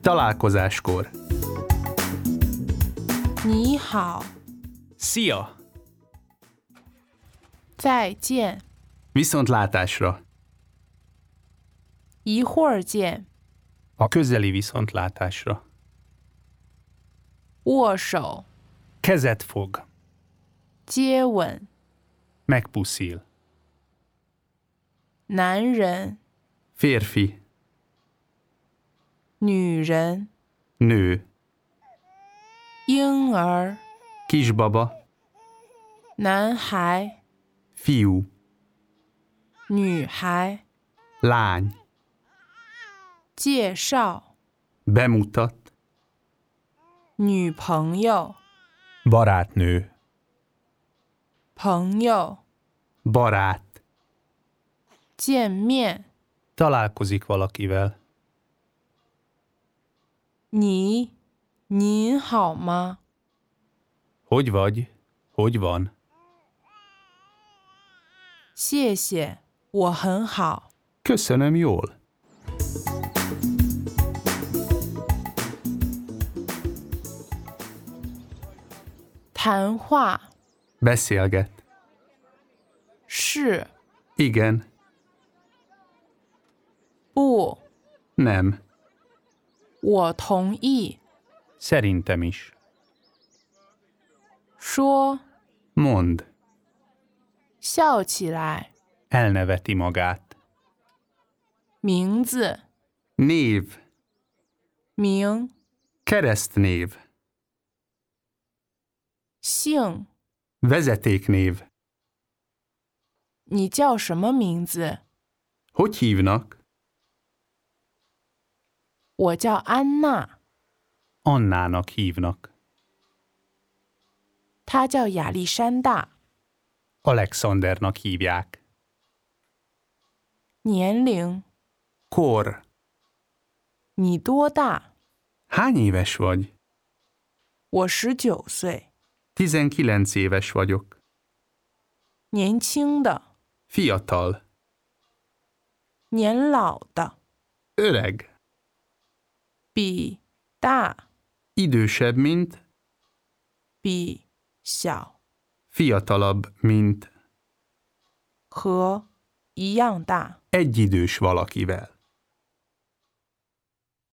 Találkozáskor. 你好， Szia! 再见， Viszontlátásra. 一会儿见， A közeli viszontlátásra. 握手， Kezet fog. 接吻， Megpuszil. 男人， Férfi. 女人， Nő. 婴儿， Kisbaba. 男孩， Fiú. 女孩， Lány. 介绍， Bemutat. 女朋友， Barátnő. 朋友， Barát. 见面， Találkozik valakivel. 您好吗？ Hogy vagy? Hogy van? 谢谢，我很好。 Köszönöm, jól. 谈话 Beszélget. 是 Igen. 不， Nem. 我同意。 Szerintem is. 说 Mond. 笑起来， Elneveti magát. 名字 Név. 名 Keresztnév. 姓， Vezetéknév. 你叫什么名字？ Hogy hívnak? 我叫安娜， Annának hívnak. 她叫亚历山大。 Alexandernak hívják. 年龄， Kor. 你多大？ Hány éves vagy? 我19岁。 19 éves vagyok. 年轻的， Fiatal. 年老的， Öreg. 比大， Idősebb, mint. 比小， Fiatalabb, mint. 和一样大。 Egyidős valakivel.